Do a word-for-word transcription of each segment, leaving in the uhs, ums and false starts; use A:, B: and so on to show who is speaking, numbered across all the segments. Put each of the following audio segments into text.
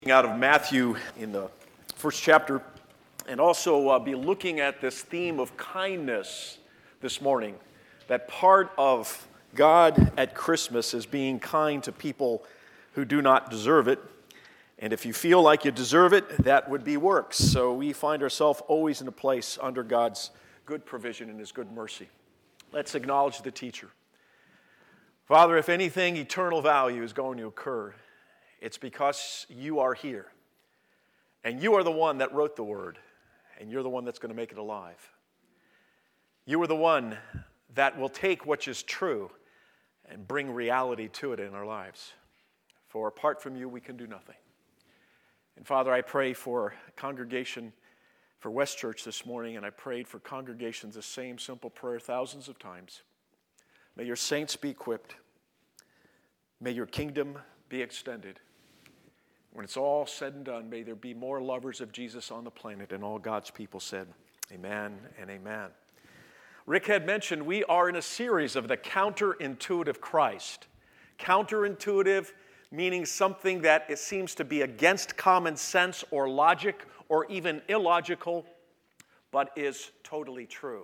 A: Out of Matthew in the first chapter, and also uh, be looking at this theme of kindness this morning. That part of God at Christmas is being kind to people who do not deserve it. And if you feel like you deserve it, that would be works. So we find ourselves always in a place under God's good provision and His good mercy. Let's acknowledge the teacher. Father, if anything eternal value is going to occur, it's because you are here, and you are the one that wrote the word, and you're the one that's going to make it alive. You are the one that will take what is true and bring reality to it in our lives. For apart from you, we can do nothing. And Father, I pray for a congregation for West Church this morning, and I prayed for congregations the same simple prayer thousands of times. May your saints be equipped. May your kingdom be extended. When it's all said and done, may there be more lovers of Jesus on the planet, and all God's people said, amen and amen. Rick had mentioned we are in a series of the counterintuitive Christ. Counterintuitive meaning something that it seems to be against common sense or logic or even illogical, but is totally true.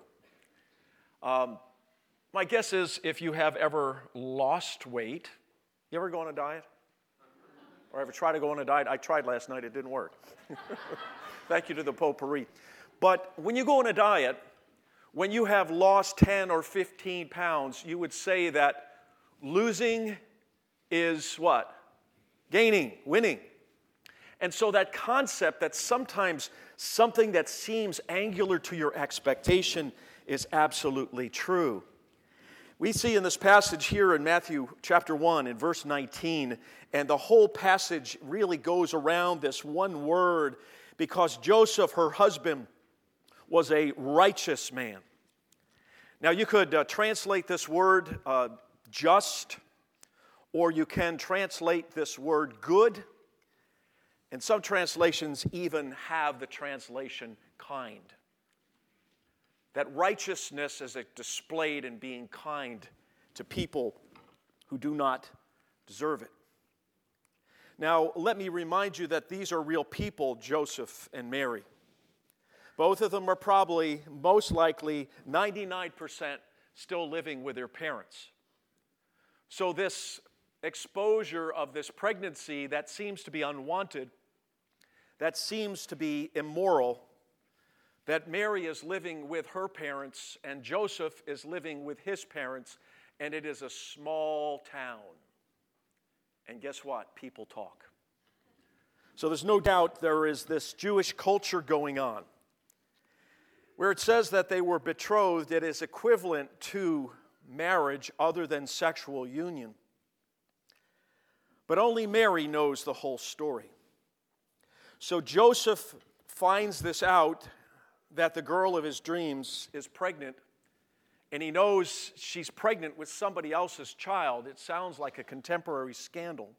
A: Um, my guess is if you have ever lost weight, you ever go on a diet? Or ever try to go on a diet? I tried last night, it didn't work. Thank you to the potpourri. But when you go on a diet, when you have lost ten or fifteen pounds, you would say that losing is what? Gaining, winning. And so that concept that sometimes something that seems angular to your expectation is absolutely true. We see in this passage here in Matthew chapter one in verse nineteen, and the whole passage really goes around this one word because Joseph, her husband, was a righteous man. Now you could uh, translate this word uh, just, or you can translate this word good, and some translations even have the translation kind. That righteousness is displayed in being kind to people who do not deserve it. Now, let me remind you that these are real people, Joseph and Mary. Both of them are probably, most likely, ninety-nine percent still living with their parents. So this exposure of this pregnancy that seems to be unwanted, that seems to be immoral, that Mary is living with her parents and Joseph is living with his parents, and it is a small town. And guess what? People talk. So there's no doubt there is this Jewish culture going on. Where it says that they were betrothed, it is equivalent to marriage other than sexual union. But only Mary knows the whole story. So Joseph finds this out, that the girl of his dreams is pregnant, and he knows she's pregnant with somebody else's child. It sounds like a contemporary scandal.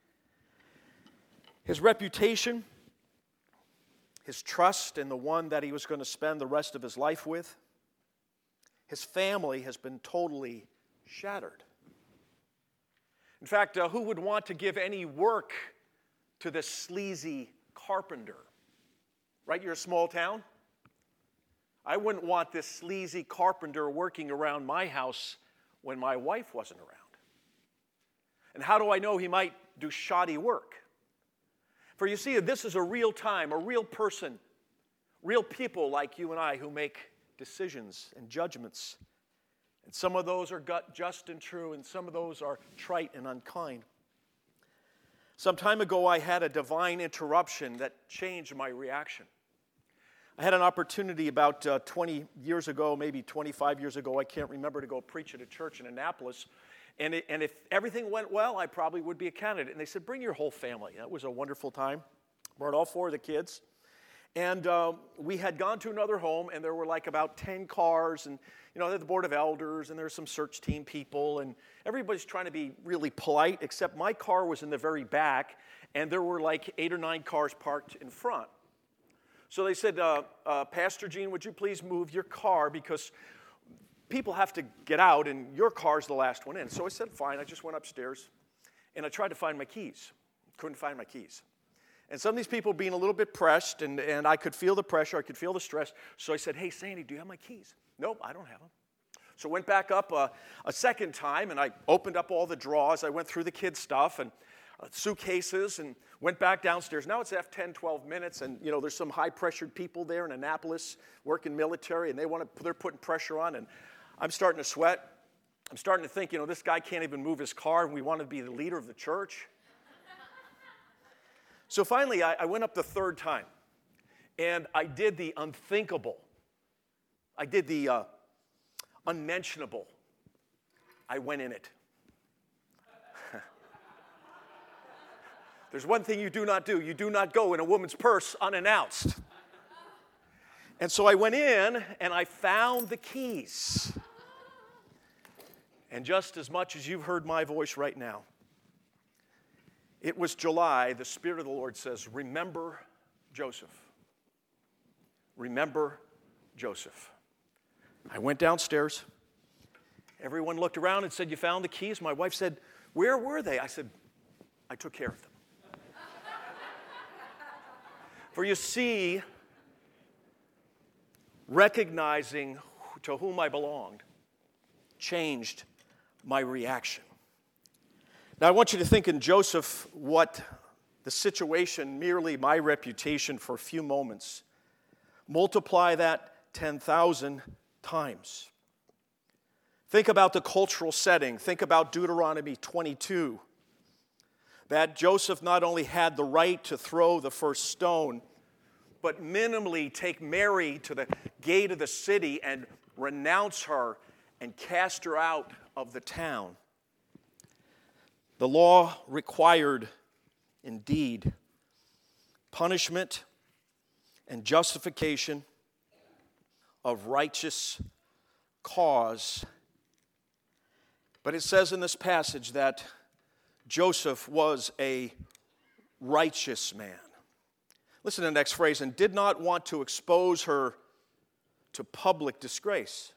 A: His reputation, his trust in the one that he was going to spend the rest of his life with, his family has been totally shattered. In fact, uh, who would want to give any work to this sleazy carpenter? Right? You're a small town. I wouldn't want this sleazy carpenter working around my house when my wife wasn't around. And how do I know he might do shoddy work? For you see, this is a real time, a real person, real people like you and I who make decisions and judgments. And some of those are just and true, and some of those are trite and unkind. Some time ago, I had a divine interruption that changed my reaction. I had an opportunity about uh, twenty years ago, maybe twenty-five years ago, I can't remember, to go preach at a church in Annapolis. And, it, and if everything went well, I probably would be a candidate. And they said, bring your whole family. That was a wonderful time. Brought all four of the kids. And uh, we had gone to another home, and there were like about ten cars. And, you know, they had the board of elders, and there were some search team people. And everybody's trying to be really polite, except my car was in the very back, and there were like eight or nine cars parked in front. So they said, uh, uh, Pastor Gene, would you please move your car because people have to get out and your car's the last one in. So I said, fine. I just went upstairs and I tried to find my keys. Couldn't find my keys. And some of these people being a little bit pressed, and, and I could feel the pressure, I could feel the stress. So I said, hey, Sandy, do you have my keys? Nope, I don't have them. So I went back up uh, a second time, and I opened up all the drawers. I went through the kids' stuff and uh, suitcases and went back downstairs. Now it's after ten, twelve minutes, and you know there's some high-pressured people there in Annapolis working military, and they want to, they're putting pressure on, and I'm starting to sweat. I'm starting to think, you know, this guy can't even move his car, and we want to be the leader of the church. So finally, I, I went up the third time, and I did the unthinkable. I did the uh, unmentionable. I went in it. There's one thing you do not do. You do not go in a woman's purse unannounced. And so I went in, and I found the keys. And just as much as you've heard my voice right now, it was July. The Spirit of the Lord says, remember Joseph. Remember Joseph. I went downstairs. Everyone looked around and said, you found the keys? My wife said, where were they? I said, I took care of them. For you see, recognizing to whom I belonged changed my reaction. Now, I want you to think in Joseph what the situation, merely my reputation for a few moments, multiply that ten thousand times. Think about the cultural setting. Think about Deuteronomy twenty-two. That Joseph not only had the right to throw the first stone, but minimally take Mary to the gate of the city and renounce her and cast her out of the town. The law required, indeed, punishment and justification of righteous cause. But it says in this passage that Joseph was a righteous man. Listen to the next phrase, and did not want to expose her to public disgrace.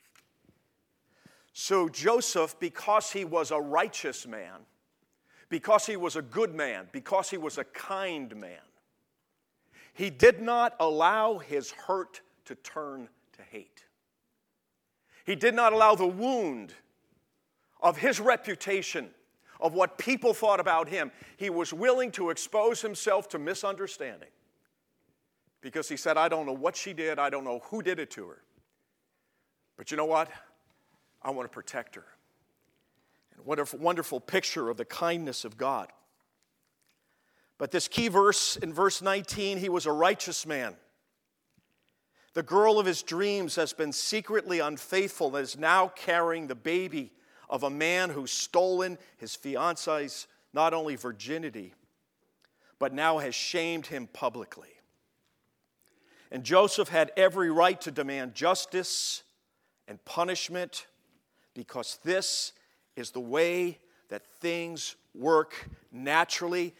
A: So Joseph, because he was a righteous man, because he was a good man, because he was a kind man, he did not allow his hurt to turn to hate. He did not allow the wound of his reputation, of what people thought about him. He was willing to expose himself to misunderstanding because he said, I don't know what she did. I don't know who did it to her. But you know what? I want to protect her. And what a wonderful picture of the kindness of God. But this key verse in verse nineteen, he was a righteous man. The girl of his dreams has been secretly unfaithful and is now carrying the baby of a man who's stolen his fiancée's not only virginity, but now has shamed him publicly. And Joseph had every right to demand justice and punishment because this is the way that things work naturally.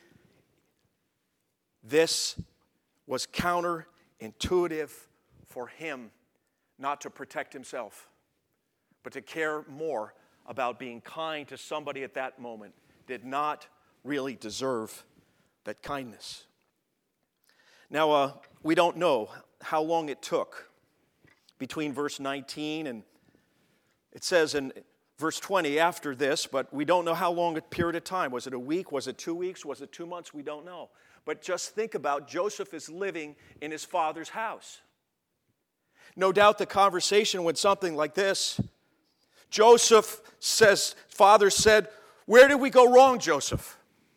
A: This was counterintuitive for him not to protect himself, but to care more about being kind to somebody at that moment did not really deserve that kindness. Now, uh, we don't know how long it took between verse nineteen and it says in verse twenty after this, but we don't know how long a period of time. Was it a week? Was it two weeks? Was it two months? We don't know. But just think about Joseph is living in his father's house. No doubt the conversation went something like this. Joseph says, father said, where did we go wrong, Joseph?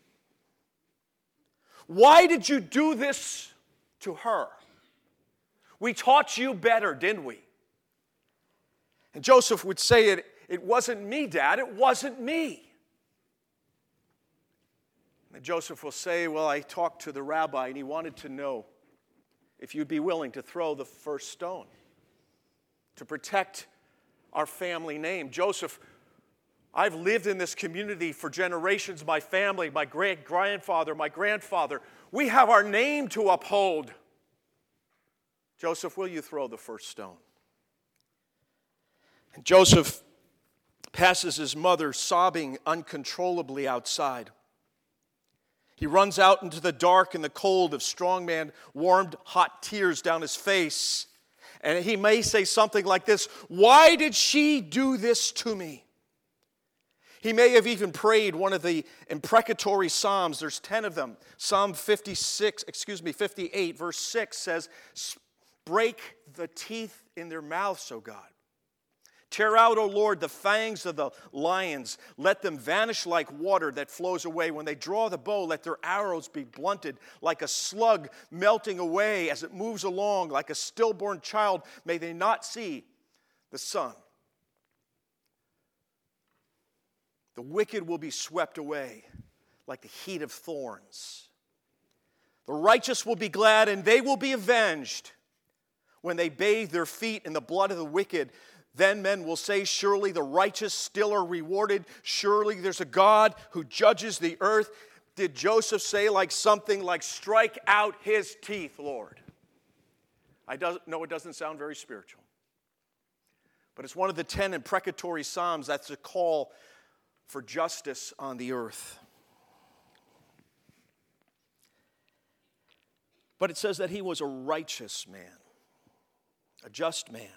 A: Why did you do this to her? We taught you better, didn't we? And Joseph would say, it, it wasn't me, Dad, it wasn't me. And Joseph will say, well, I talked to the rabbi and he wanted to know if you'd be willing to throw the first stone to protect our family name. Joseph, I've lived in this community for generations. My family, my great-grandfather, my grandfather, we have our name to uphold. Joseph, will you throw the first stone? And Joseph passes his mother sobbing uncontrollably outside. He runs out into the dark and the cold of strong man, warmed hot tears down his face. And he may say something like this, "Why did she do this to me?" He may have even prayed one of the imprecatory psalms. There's ten of them. Psalm fifty-six, excuse me, fifty-eight, verse six says, "Break the teeth in their mouths, O God. Tear out, O Lord, the fangs of the lions. Let them vanish like water that flows away. When they draw the bow, let their arrows be blunted like a slug melting away as it moves along. Like a stillborn child, may they not see the sun. The wicked will be swept away like the heat of thorns. The righteous will be glad and they will be avenged when they bathe their feet in the blood of the wicked. Then men will say, surely the righteous still are rewarded. Surely there's a God who judges the earth." Did Joseph say like something like, "Strike out his teeth, Lord"? I know it doesn't sound very spiritual. But it's one of the ten imprecatory psalms. That's a call for justice on the earth. But it says that he was a righteous man, a just man,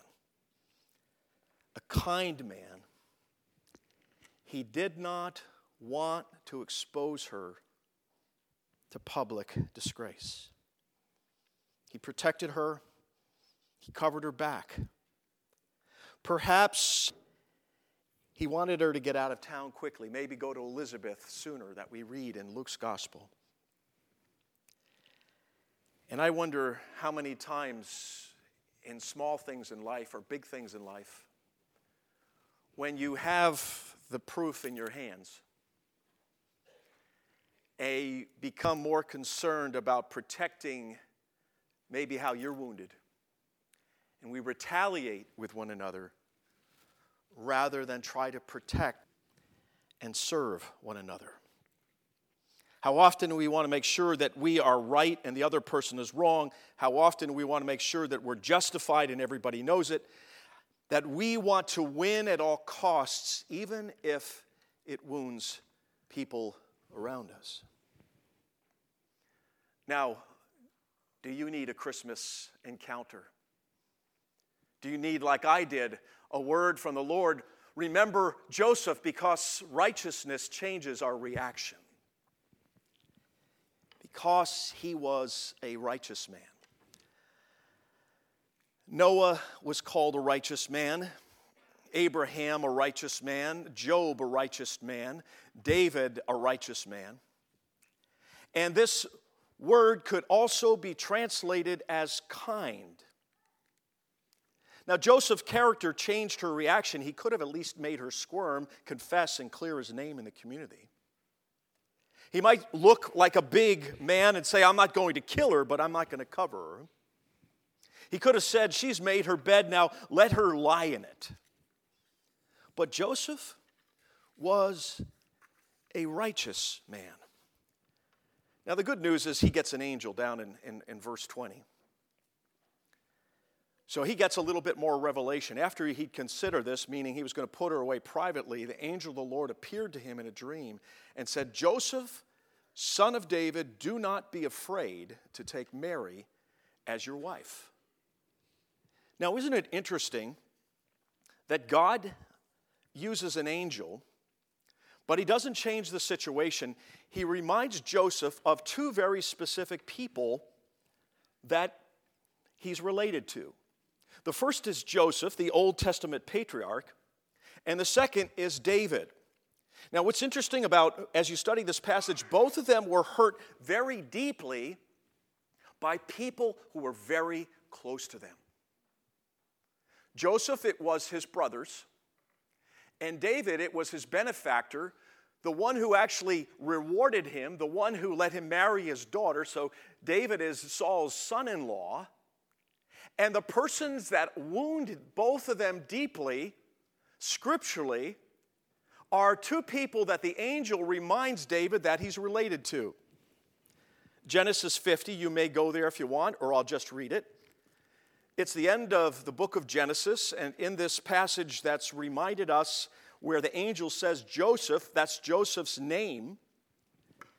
A: a kind man. He did not want to expose her to public disgrace. He protected her. He covered her back. Perhaps he wanted her to get out of town quickly, maybe go to Elizabeth sooner, that we read in Luke's gospel. And I wonder how many times in small things in life or big things in life, when you have the proof in your hands, a become more concerned about protecting maybe how you're wounded. And we retaliate with one another rather than try to protect and serve one another. How often we want to make sure that we are right and the other person is wrong. How often we want to make sure that we're justified and everybody knows it. That we want to win at all costs, even if it wounds people around us. Now, do you need a Christmas encounter? Do you need, like I did, a word from the Lord? Remember Joseph, because righteousness changes our reaction. Because he was a righteous man. Noah was called a righteous man. Abraham, a righteous man. Job, a righteous man. David, a righteous man. And this word could also be translated as kind. Now, Joseph's character changed her reaction. He could have at least made her squirm, confess, and clear his name in the community. He might look like a big man and say, I'm not going to kill her, but I'm not going to cover her. He could have said, she's made her bed, now let her lie in it. But Joseph was a righteous man. Now, the good news is he gets an angel down in, in, in verse twenty. So he gets a little bit more revelation. After he'd considered this, meaning he was going to put her away privately, the angel of the Lord appeared to him in a dream and said, Joseph, son of David, do not be afraid to take Mary as your wife. Now, isn't it interesting that God uses an angel, but he doesn't change the situation. He reminds Joseph of two very specific people that he's related to. The first is Joseph, the Old Testament patriarch, and the second is David. Now, what's interesting about, as you study this passage, both of them were hurt very deeply by people who were very close to them. Joseph, it was his brothers, and David, it was his benefactor, the one who actually rewarded him, the one who let him marry his daughter. So David is Saul's son-in-law. And the persons that wounded both of them deeply, scripturally, are two people that the angel reminds David that he's related to. Genesis fifty, you may go there if you want, or I'll just read it. It's the end of the book of Genesis, and in this passage that's reminded us where the angel says Joseph, that's Joseph's name,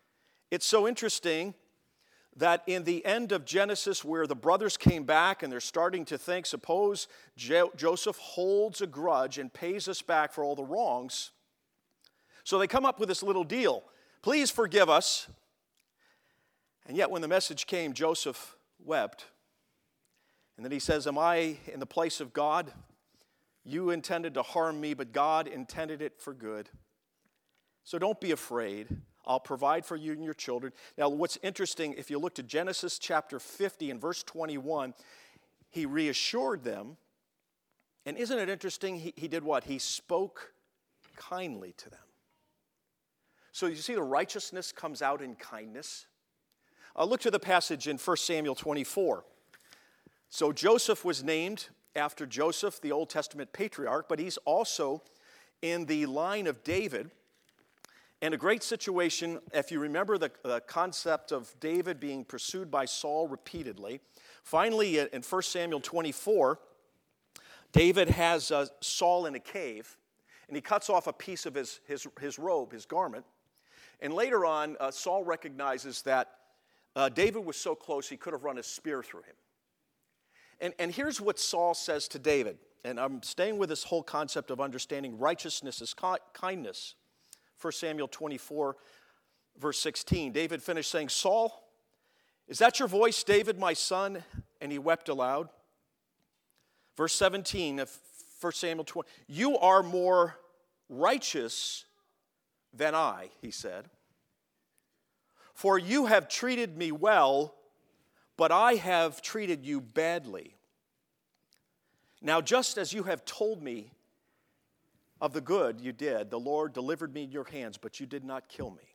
A: It's so interesting that in the end of Genesis, where the brothers came back and they're starting to think, suppose Jo- Joseph holds a grudge and pays us back for all the wrongs. So they come up with this little deal. Please forgive us. And yet when the message came, Joseph wept. And then he says, am I in the place of God? You intended to harm me, but God intended it for good. So don't be afraid. I'll provide for you and your children. Now, what's interesting, if you look to Genesis chapter fifty and verse twenty-one, he reassured them. And isn't it interesting? He, he did what? He spoke kindly to them. So you see the righteousness comes out in kindness. Uh, look to the passage in First Samuel twenty-four. So Joseph was named after Joseph, the Old Testament patriarch, but he's also in the line of David. And a great situation, if you remember the, the concept of David being pursued by Saul repeatedly. Finally, in First Samuel twenty-four, David has uh, Saul in a cave, and he cuts off a piece of his, his, his robe, his garment. And later on, uh, Saul recognizes that uh, David was so close he could have run a spear through him. And, and here's what Saul says to David, and I'm staying with this whole concept of understanding righteousness as ki- kindness. First Samuel twenty-four, verse sixteen, David finished saying, Saul, is that your voice, David, my son? And he wept aloud. Verse seventeen of First Samuel twenty, you are more righteous than I, he said. For you have treated me well, but I have treated you badly. Now, just as you have told me of the good you did, the Lord delivered me in your hands, but you did not kill me.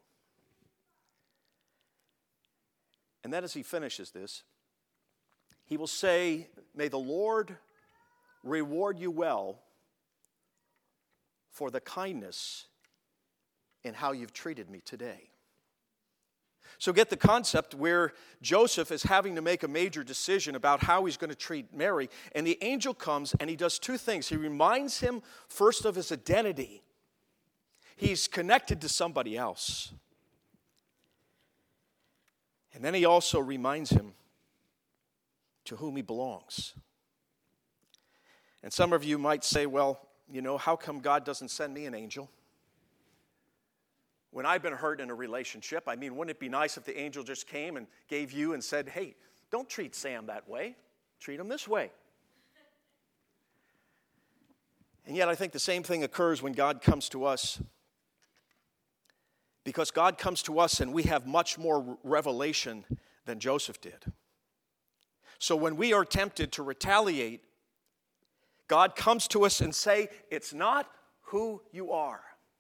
A: And then as he finishes this, he will say, may the Lord reward you well for the kindness in how you've treated me today. So get the concept where Joseph is having to make a major decision about how he's going to treat Mary, and the angel comes and he does two things. He reminds him first of his identity. He's connected to somebody else. And then he also reminds him to whom he belongs. And some of you might say, well, you know, how come God doesn't send me an angel? When I've been hurt in a relationship, I mean, wouldn't it be nice if the angel just came and gave you and said, hey, don't treat Sam that way. Treat him this way. And yet I think the same thing occurs when God comes to us. Because God comes to us and we have much more revelation than Joseph did. So when we are tempted to retaliate, God comes to us and say, it's not who you are.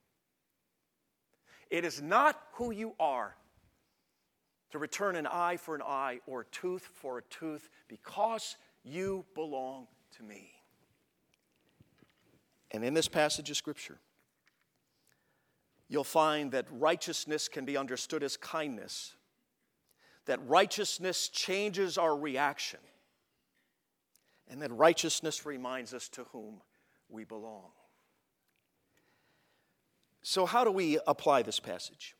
A: It is not who you are to return an eye for an eye or a tooth for a tooth because you belong to me. And in this passage of Scripture, you'll find that righteousness can be understood as kindness, that righteousness changes our reaction, and that righteousness reminds us to whom we belong. So how do we apply this passage?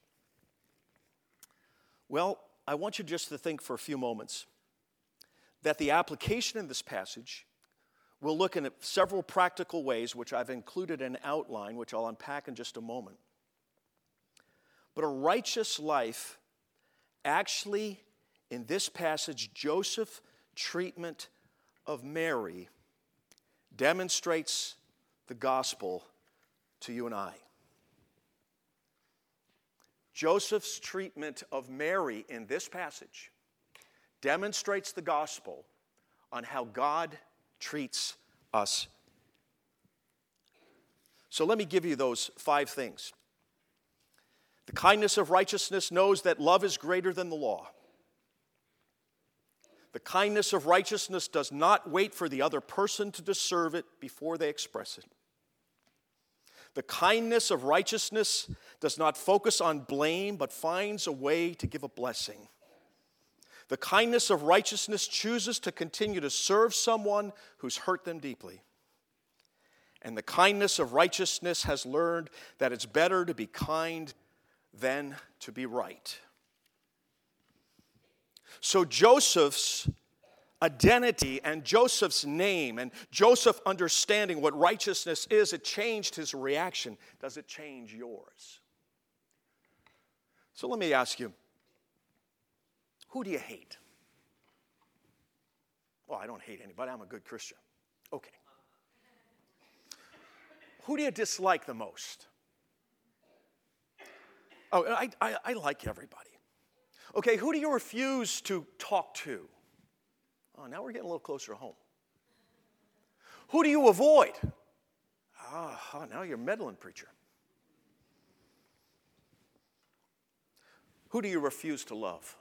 A: Well, I want you just to think for a few moments that the application in this passage will look in several practical ways, which I've included in an outline, which I'll unpack in just a moment. But a righteous life, actually, in this passage, Joseph's treatment of Mary demonstrates the gospel to you and I. Joseph's treatment of Mary in this passage demonstrates the gospel on how God treats us. So let me give you those five things. The kindness of righteousness knows that love is greater than the law. The kindness of righteousness does not wait for the other person to deserve it before they express it. The kindness of righteousness does not focus on blame, but finds a way to give a blessing. The kindness of righteousness chooses to continue to serve someone who's hurt them deeply. And the kindness of righteousness has learned that it's better to be kind than to be right. So Joseph's identity and Joseph's name and Joseph understanding what righteousness is, it changed his reaction. Does it change yours? So let me ask you, who do you hate? Well, I don't hate anybody. I'm a good Christian. Okay. Who do you dislike the most? Oh, I, I, I like everybody. Okay, who do you refuse to talk to? Oh, now we're getting a little closer to home. Who do you avoid? Ah, oh, now you're meddling, preacher. Who do you refuse to love?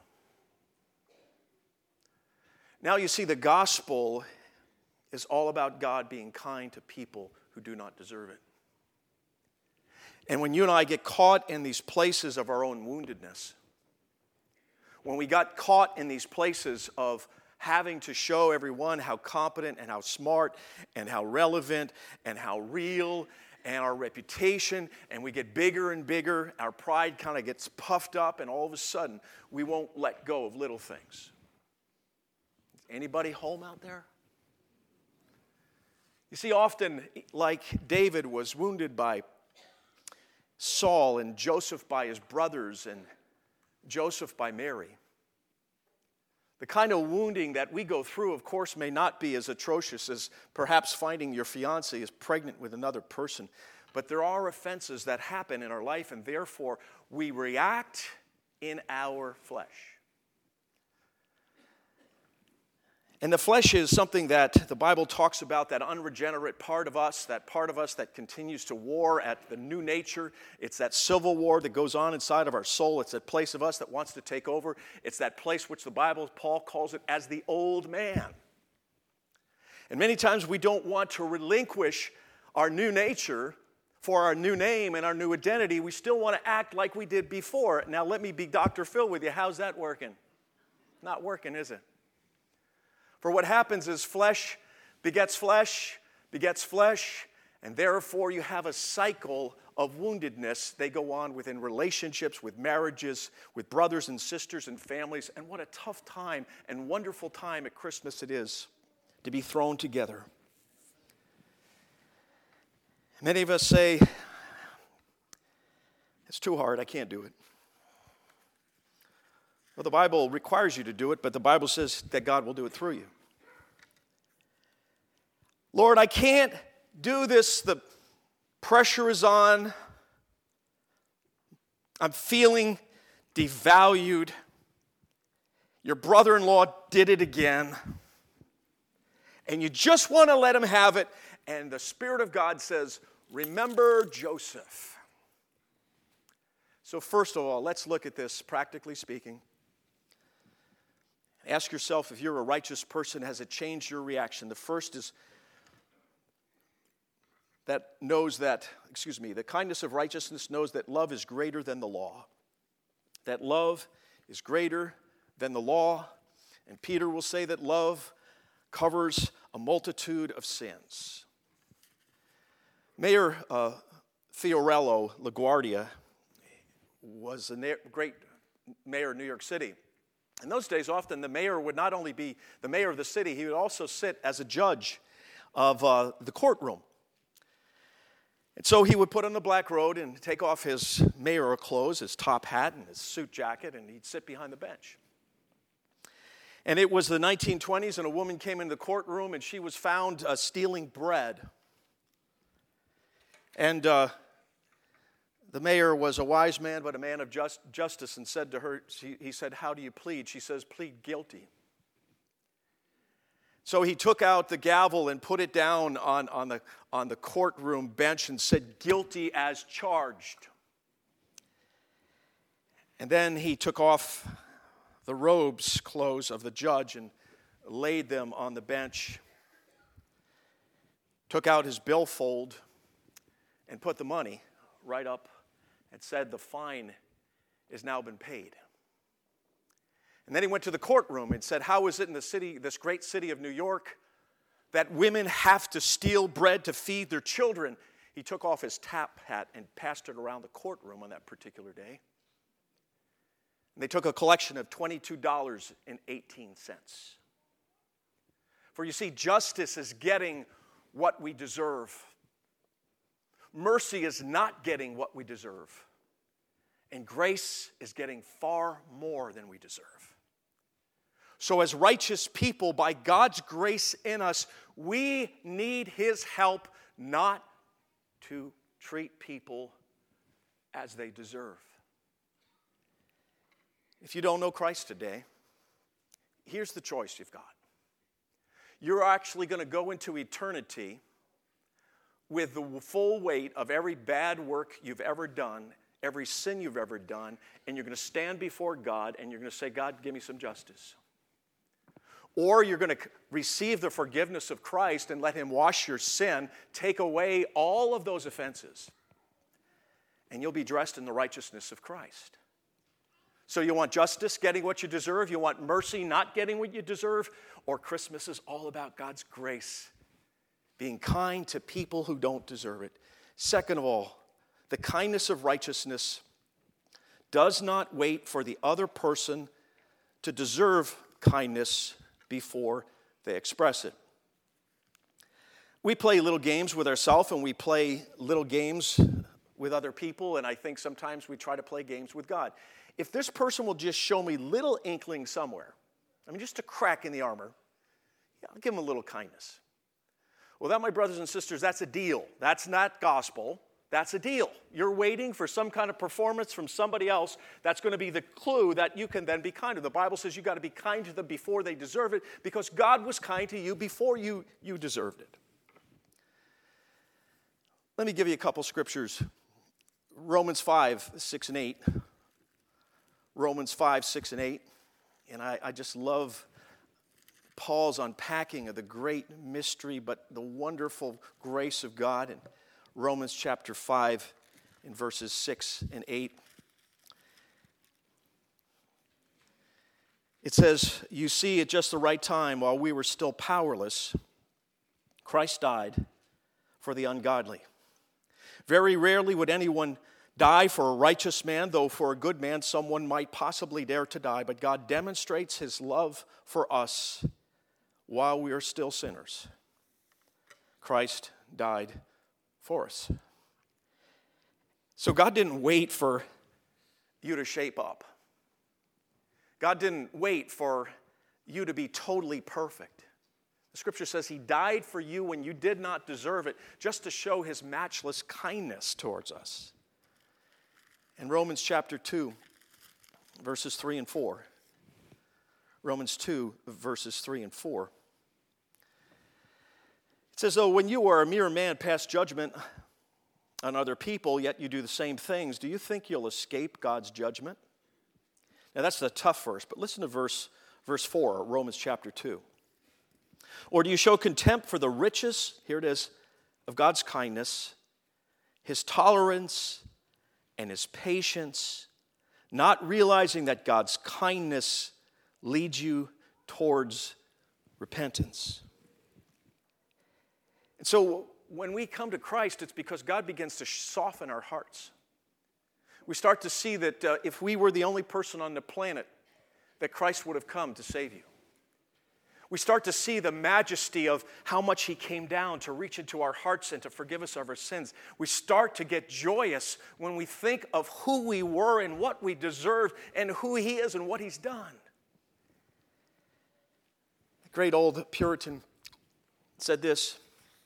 A: Now you see, the gospel is all about God being kind to people who do not deserve it. And when you and I get caught in these places of our own woundedness, when we got caught in these places of having to show everyone how competent and how smart and how relevant and how real and our reputation, and we get bigger and bigger, our pride kind of gets puffed up, and all of a sudden we won't let go of little things. Anybody home out there? You see, often, like David was wounded by Saul and Joseph by his brothers and Joseph by Mary, the kind of wounding that we go through, of course, may not be as atrocious as perhaps finding your fiancée is pregnant with another person. But there are offenses that happen in our life, and therefore we react in our flesh. And the flesh is something that the Bible talks about, that unregenerate part of us, that part of us that continues to war at the new nature. It's that civil war that goes on inside of our soul. It's that place of us that wants to take over. It's that place which the Bible, Paul calls it as the old man. And many times we don't want to relinquish our new nature for our new name and our new identity. We still want to act like we did before. Now let me be Doctor Phil with you. How's that working? Not working, is it? For what happens is flesh begets flesh, begets flesh, and therefore you have a cycle of woundedness. They go on within relationships, with marriages, with brothers and sisters and families. And what a tough time and wonderful time at Christmas it is to be thrown together. Many of us say, it's too hard, I can't do it. Well, the Bible requires you to do it, but the Bible says that God will do it through you. Lord, I can't do this. The pressure is on. I'm feeling devalued. Your brother-in-law did it again. And you just want to let him have it. And the Spirit of God says, remember Joseph. So first of all, let's look at this practically speaking. Ask yourself, if you're a righteous person, has it changed your reaction? The first is that knows that, excuse me, the kindness of righteousness knows that love is greater than the law. That love is greater than the law. And Peter will say that love covers a multitude of sins. Mayor uh, Fiorello LaGuardia was a na- great mayor of New York City. In those days, often the mayor would not only be the mayor of the city, he would also sit as a judge of uh, the courtroom. And so he would put on the black robe and take off his mayoral clothes, his top hat and his suit jacket, and he'd sit behind the bench. And it was the nineteen twenties, and a woman came into the courtroom, and she was found uh, stealing bread. And uh, the mayor was a wise man, but a man of just, justice, and said to her, he, he said, how do you plead? She says, plead guilty. So he took out the gavel and put it down on, on, the, on the courtroom bench and said, guilty as charged. And then he took off the robes, clothes of the judge and laid them on the bench, took out his billfold and put the money right up and said, the fine has now been paid. And then he went to the courtroom and said, how is it in the city, this great city of New York, that women have to steal bread to feed their children? He took off his top hat and passed it around the courtroom on that particular day. They took a collection of twenty-two dollars and eighteen cents. For you see, justice is getting what we deserve. Mercy is not getting what we deserve. And grace is getting far more than we deserve. So as righteous people, by God's grace in us, we need His help not to treat people as they deserve. If you don't know Christ today, here's the choice you've got. You're actually going to go into eternity with the full weight of every bad work you've ever done, every sin you've ever done, and you're going to stand before God and you're going to say, God, give me some justice. Or you're going to receive the forgiveness of Christ and let Him wash your sin, take away all of those offenses, and you'll be dressed in the righteousness of Christ. So you want justice, getting what you deserve? You want mercy, not getting what you deserve? Or Christmas is all about God's grace, being kind to people who don't deserve it. Second of all, the kindness of righteousness does not wait for the other person to deserve kindness before they express it. We play little games with ourselves and we play little games with other people, and I think sometimes we try to play games with God. If this person will just show me little inkling somewhere, I mean just a crack in the armor, yeah, I'll give him a little kindness. Well, that, my brothers and sisters, that's a deal. That's not gospel. That's a deal. You're waiting for some kind of performance from somebody else. That's going to be the clue that you can then be kind to. The Bible says you've got to be kind to them before they deserve it, because God was kind to you before you, you deserved it. Let me give you a couple scriptures. Romans five, six and eight. Romans five, six and eight. And I, I just love Paul's unpacking of the great mystery, but the wonderful grace of God in Romans chapter five in verses six and eight. It says, you see, at just the right time, while we were still powerless, Christ died for the ungodly. Very rarely would anyone die for a righteous man, though for a good man someone might possibly dare to die. But God demonstrates His love for us while we are still sinners. Christ died for us. So God didn't wait for you to shape up. God didn't wait for you to be totally perfect. The scripture says He died for you when you did not deserve it, just to show His matchless kindness towards us. In Romans chapter two, verses three and four. Romans two, verses three and four. It says, though when you are a mere man past judgment on other people, yet you do the same things, do you think you'll escape God's judgment? Now that's the tough verse, but listen to verse, verse four, Romans chapter two. Or do you show contempt for the riches, here it is, of God's kindness, His tolerance, and His patience, not realizing that God's kindness leads you towards repentance? And so when we come to Christ, it's because God begins to soften our hearts. We start to see that uh, if we were the only person on the planet, that Christ would have come to save you. We start to see the majesty of how much He came down to reach into our hearts and to forgive us of our sins. We start to get joyous when we think of who we were and what we deserve and who He is and what He's done. The great old Puritan said this.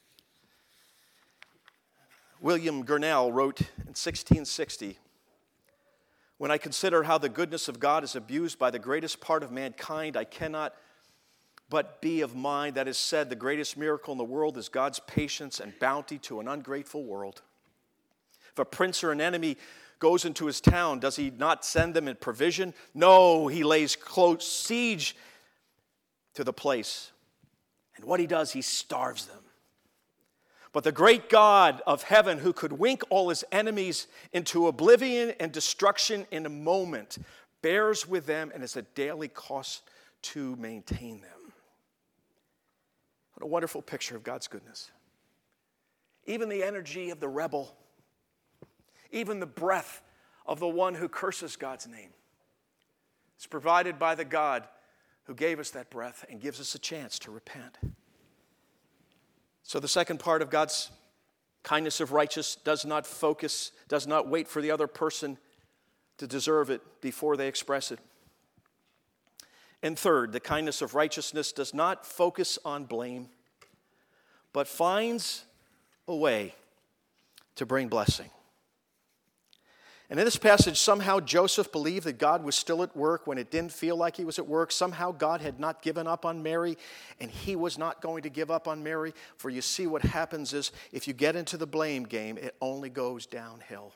A: William Gurnall wrote in sixteen sixty, when I consider how the goodness of God is abused by the greatest part of mankind, I cannot but be of mind that is said the greatest miracle in the world is God's patience and bounty to an ungrateful world. If a prince or an enemy goes into his town, does He not send them in provision? No, He lays close siege to the place. And what He does, He starves them. But the great God of heaven, who could wink all His enemies into oblivion and destruction in a moment, bears with them and is a daily cost to maintain them. What a wonderful picture of God's goodness. Even the energy of the rebel, even the breath of the one who curses God's name, It's provided by the God who gave us that breath and gives us a chance to repent. So the second part of God's kindness of righteousness does not focus, does not wait for the other person to deserve it before they express it. And third, the kindness of righteousness does not focus on blame, but finds a way to bring blessing. And in this passage, somehow Joseph believed that God was still at work when it didn't feel like he was at work. Somehow God had not given up on Mary, and he was not going to give up on Mary. For you see, what happens is if you get into the blame game, it only goes downhill.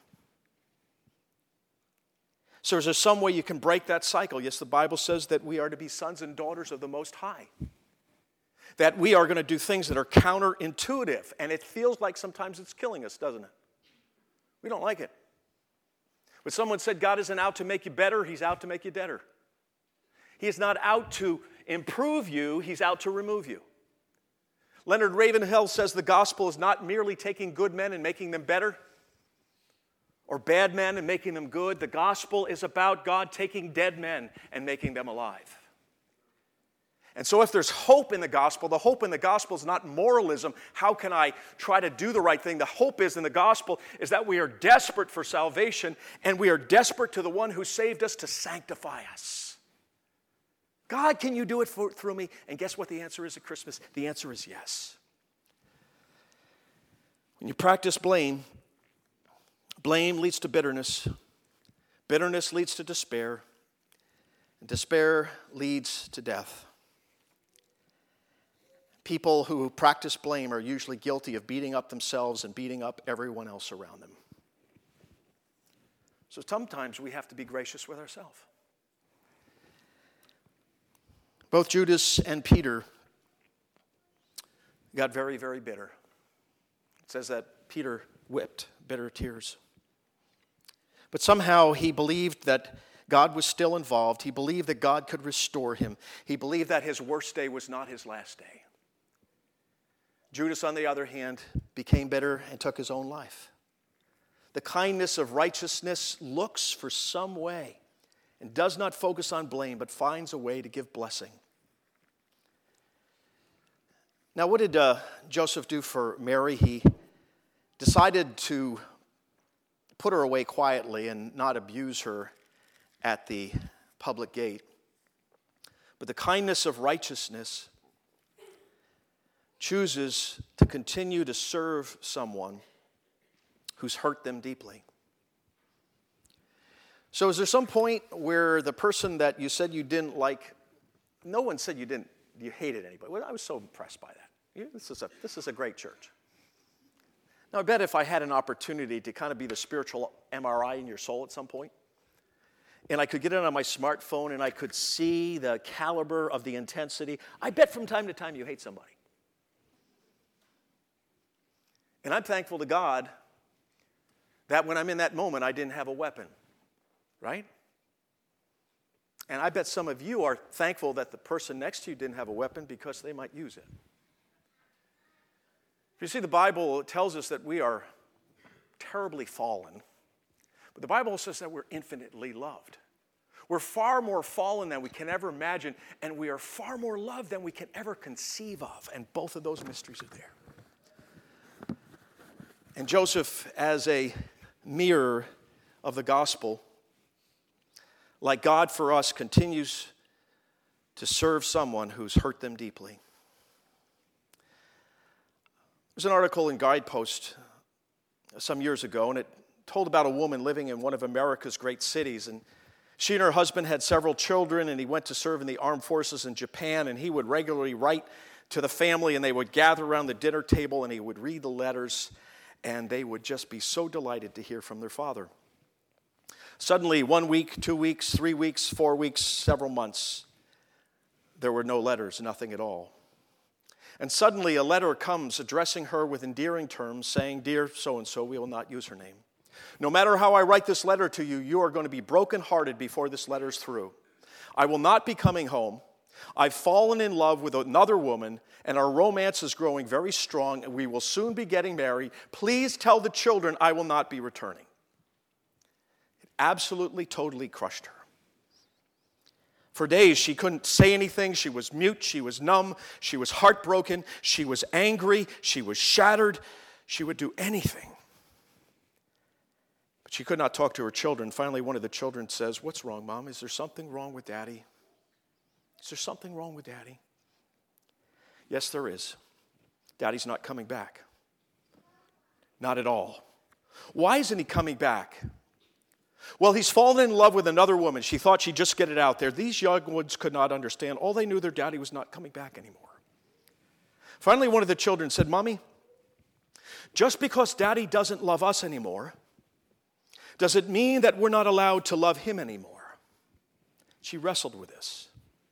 A: So is there some way you can break that cycle? Yes, the Bible says that we are to be sons and daughters of the Most High. That we are going to do things that are counterintuitive, and it feels like sometimes it's killing us, doesn't it? We don't like it. But someone said God isn't out to make you better, he's out to make you deader. He is not out to improve you, he's out to remove you. Leonard Ravenhill says the gospel is not merely taking good men and making them better, or bad men and making them good. The gospel is about God taking dead men and making them alive. And so if there's hope in the gospel, the hope in the gospel is not moralism. How can I try to do the right thing? The hope is in the gospel is that we are desperate for salvation, and we are desperate to the one who saved us to sanctify us. God, can you do it for, through me? And guess what the answer is at Christmas? The answer is yes. When you practice blame, blame leads to bitterness. Bitterness leads to despair. And despair leads to death. People who practice blame are usually guilty of beating up themselves and beating up everyone else around them. So sometimes we have to be gracious with ourselves. Both Judas and Peter got very, very bitter. It says that Peter wept bitter tears. But somehow he believed that God was still involved. He believed that God could restore him. He believed that his worst day was not his last day. Judas, on the other hand, became bitter and took his own life. The kindness of righteousness looks for some way and does not focus on blame, but finds a way to give blessing. Now, what did uh, Joseph do for Mary? He decided to put her away quietly and not abuse her at the public gate. But the kindness of righteousness chooses to continue to serve someone who's hurt them deeply. So is there some point where the person that you said you didn't like, no one said you didn't, you hated anybody? Well, I was so impressed by that. Yeah, this is a, this is a great church. Now, I bet if I had an opportunity to kind of be the spiritual M R I in your soul at some point, and I could get it on my smartphone and I could see the caliber of the intensity, I bet from time to time you hate somebody. And I'm thankful to God that when I'm in that moment, I didn't have a weapon, right? And I bet some of you are thankful that the person next to you didn't have a weapon because they might use it. You see, the Bible tells us that we are terribly fallen, but the Bible says that we're infinitely loved. We're far more fallen than we can ever imagine, and we are far more loved than we can ever conceive of, and both of those mysteries are there. And Joseph, as a mirror of the gospel, like God for us, continues to serve someone who's hurt them deeply. There's an article in Guidepost some years ago, and it told about a woman living in one of America's great cities. And she and her husband had several children, and he went to serve in the armed forces in Japan, and he would regularly write to the family, and they would gather around the dinner table, and he would read the letters, and they would just be so delighted to hear from their father. Suddenly, one week, two weeks, three weeks, four weeks, several months, there were no letters, nothing at all. And suddenly a letter comes addressing her with endearing terms, saying, "Dear so-and-so," we will not use her name, "no matter how I write this letter to you, you are going to be brokenhearted before this letter's through. I will not be coming home. I've fallen in love with another woman, and our romance is growing very strong, and we will soon be getting married. Please tell the children I will not be returning." It absolutely, totally crushed her. For days, she couldn't say anything. She was mute. She was numb. She was heartbroken. She was angry. She was shattered. She would do anything. But she could not talk to her children. Finally, one of the children says, "What's wrong, Mom? Is there something wrong with Daddy? Is there something wrong with Daddy?" "Yes, there is. Daddy's not coming back." "Not at all." "Why isn't he coming back?" "Well, he's fallen in love with another woman." She thought she'd just get it out there. These young ones could not understand. All they knew, their daddy was not coming back anymore. Finally, one of the children said, "Mommy, just because Daddy doesn't love us anymore, does it mean that we're not allowed to love him anymore?" She wrestled with this.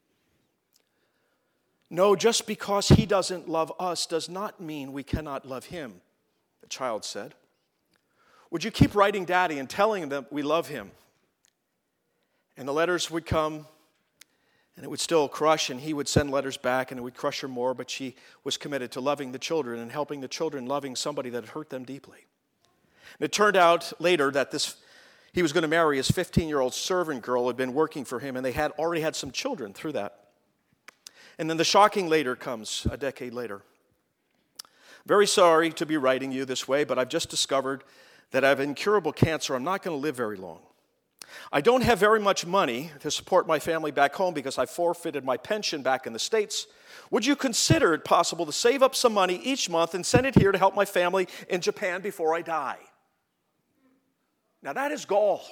A: "No, just because he doesn't love us does not mean we cannot love him," the child said. "Would you keep writing Daddy and telling him that we love him?" And the letters would come, and it would still crush, and he would send letters back, and it would crush her more, but she was committed to loving the children and helping the children, loving somebody that had hurt them deeply. And it turned out later that this he was going to marry his fifteen-year-old servant girl who had been working for him, and they had already had some children through that. And then the shocking later comes a decade later. "Very sorry to be writing you this way, but I've just discovered that I have incurable cancer. I'm not going to live very long. I don't have very much money to support my family back home because I forfeited my pension back in the States. Would you consider it possible to save up some money each month and send it here to help my family in Japan before I die?" Now that is gall.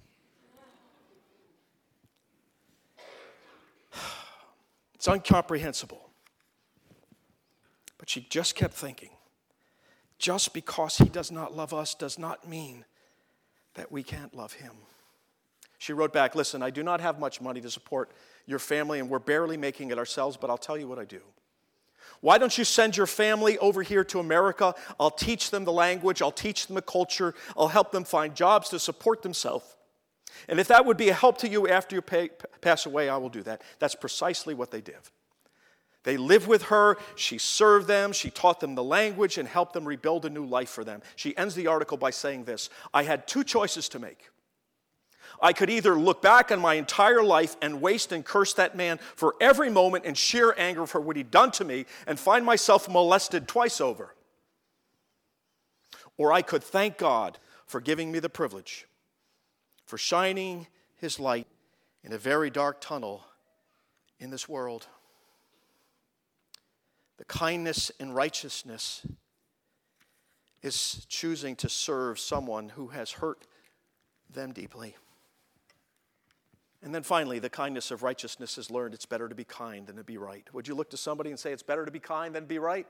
A: It's incomprehensible. But she just kept thinking, just because he does not love us does not mean that we can't love him. She wrote back, "Listen, I do not have much money to support your family, and we're barely making it ourselves, but I'll tell you what I do. Why don't you send your family over here to America? I'll teach them the language. I'll teach them the culture. I'll help them find jobs to support themselves. And if that would be a help to you after you pay, pass away, I will do that." That's precisely what they did. They lived with her, she served them, she taught them the language and helped them rebuild a new life for them. She ends the article by saying this: "I had two choices to make. I could either look back on my entire life and waste and curse that man for every moment in sheer anger for what he'd done to me and find myself molested twice over. Or I could thank God for giving me the privilege, for shining his light in a very dark tunnel in this world." The kindness and righteousness is choosing to serve someone who has hurt them deeply. And then finally, the kindness of righteousness is learned. It's better to be kind than to be right. Would you look to somebody and say, it's better to be kind than to be right?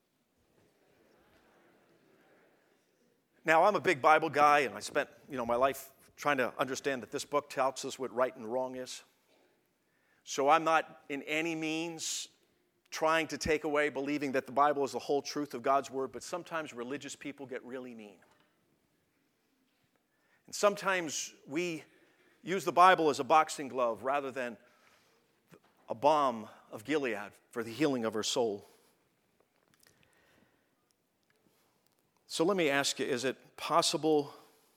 A: Now, I'm a big Bible guy, and I spent, you know, my life trying to understand that this book tells us what right and wrong is. So I'm not in any means trying to take away believing that the Bible is the whole truth of God's Word, but sometimes religious people get really mean. And sometimes we use the Bible as a boxing glove rather than a balm of Gilead for the healing of our soul. So let me ask you, is it possible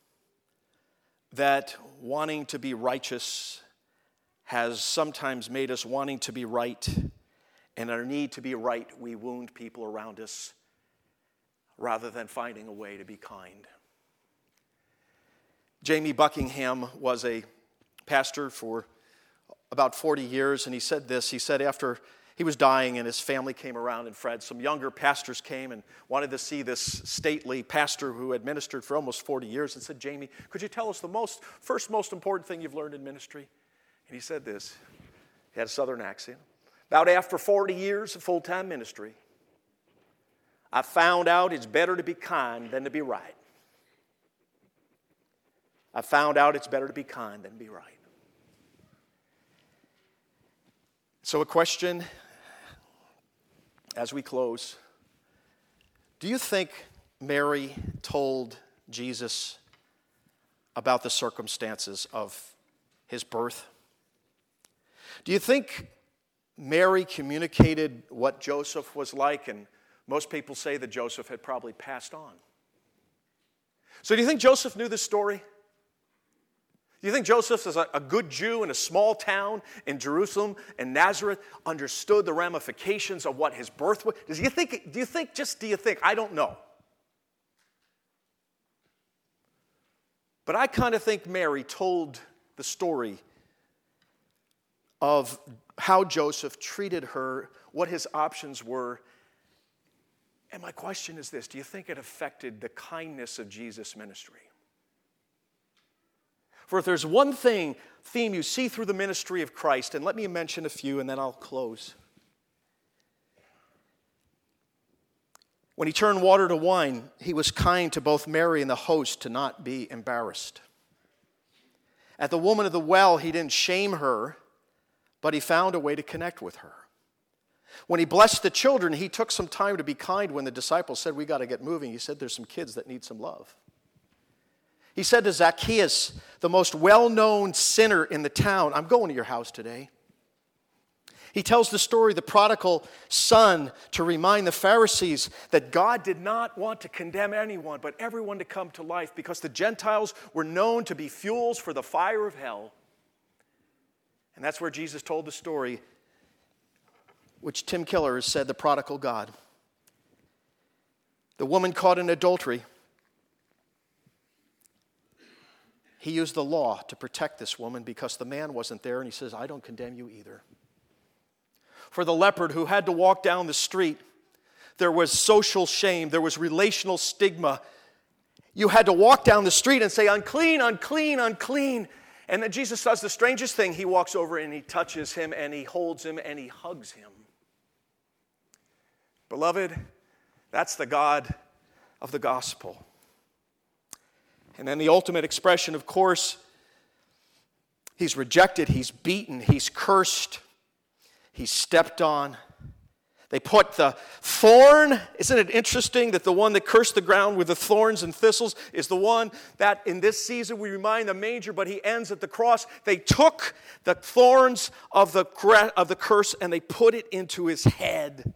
A: that wanting to be righteous has sometimes made us wanting to be right, and our need to be right, we wound people around us rather than finding a way to be kind? Jamie Buckingham was a pastor for about forty years, and he said this. He said after he was dying and his family came around and Fred, some younger pastors came and wanted to see this stately pastor who had ministered for almost forty years and said, "Jamie, could you tell us the most first most important thing you've learned in ministry?" And he said this. He had a southern accent. "About after forty years of full-time ministry, I found out it's better to be kind than to be right. I found out it's better to be kind than to be right." So a question as we close. Do you think Mary told Jesus about the circumstances of his birth? Do you think Mary communicated what Joseph was like? And most people say that Joseph had probably passed on. So do you think Joseph knew this story? Do you think Joseph, as a, a good Jew in a small town in Jerusalem and Nazareth, understood the ramifications of what his birth was? Do you think, do you think, just do you think, I don't know. But I kind of think Mary told the story of how Joseph treated her, what his options were. And my question is this: do you think it affected the kindness of Jesus' ministry? For if there's one thing, theme you see through the ministry of Christ, and let me mention a few and then I'll close. When he turned water to wine, he was kind to both Mary and the host to not be embarrassed. At the woman of the well, he didn't shame her, but he found a way to connect with her. When he blessed the children, he took some time to be kind when the disciples said, we got to get moving. He said, there's some kids that need some love. He said to Zacchaeus, the most well-known sinner in the town, I'm going to your house today. He tells the story of the prodigal son to remind the Pharisees that God did not want to condemn anyone, but everyone to come to life, because the Gentiles were known to be fuels for the fire of hell. And that's where Jesus told the story, which Tim Keller has said, the prodigal God. The woman caught in adultery, he used the law to protect this woman because the man wasn't there, and he says, I don't condemn you either. For the leopard who had to walk down the street, there was social shame, there was relational stigma. You had to walk down the street and say, unclean, unclean, unclean. And then Jesus does the strangest thing. He walks over and he touches him and he holds him and he hugs him. Beloved, that's the God of the gospel. And then the ultimate expression, of course, he's rejected, he's beaten, he's cursed, he's stepped on. They put the thorn. Isn't it interesting that the one that cursed the ground with the thorns and thistles is the one that in this season we remind the manger, but he ends at the cross. They took the thorns of the, of the curse and they put it into his head.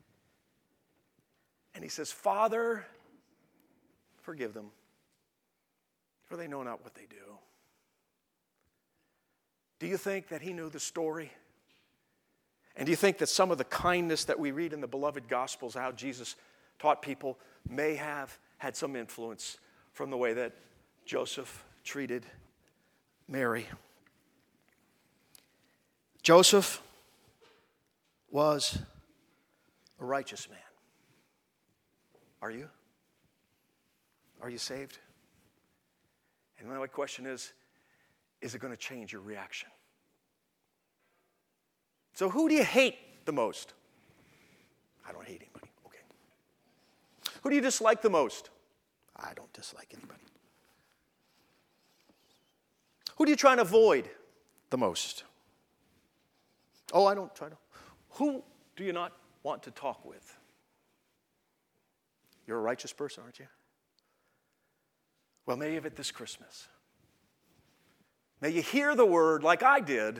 A: And he says, Father, forgive them, for they know not what they do. Do you think that he knew the story? And do you think that some of the kindness that we read in the beloved Gospels, how Jesus taught people, may have had some influence from the way that Joseph treated Mary? Joseph was a righteous man. Are you? Are you saved? And my question is, is it going to change your reaction? So who do you hate the most? I don't hate anybody. Okay. Who do you dislike the most? I don't dislike anybody. Who do you try and avoid the most? Oh, I don't try to. Who do you not want to talk with? You're a righteous person, aren't you? Well, may you have it this Christmas. May you hear the word like I did.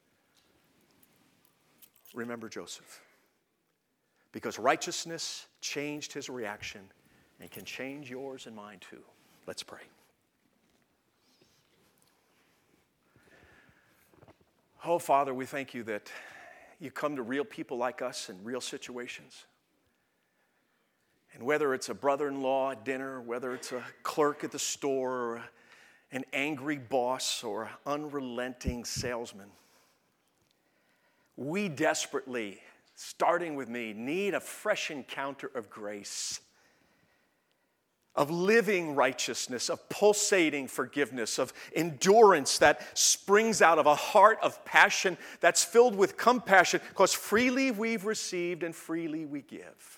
A: Remember Joseph. Because righteousness changed his reaction and can change yours and mine too. Let's pray. Oh, Father, we thank you that you come to real people like us in real situations. And whether it's a brother-in-law at dinner, whether it's a clerk at the store, or an angry boss, or an unrelenting salesman, we desperately, starting with me, need a fresh encounter of grace, of living righteousness, of pulsating forgiveness, of endurance that springs out of a heart of passion that's filled with compassion, because freely we've received and freely we give.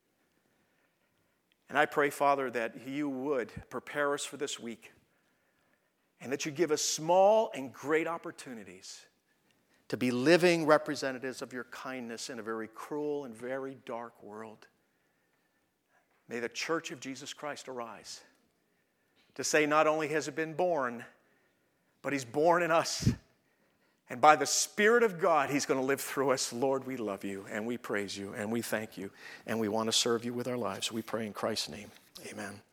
A: And I pray, Father, that you would prepare us for this week and that you give us small and great opportunities to be living representatives of your kindness in a very cruel and very dark world. May the Church of Jesus Christ arise to say not only has it been born, but he's born in us. And by the Spirit of God, he's going to live through us. Lord, we love you, and we praise you, and we thank you, and we want to serve you with our lives. We pray in Christ's name. Amen.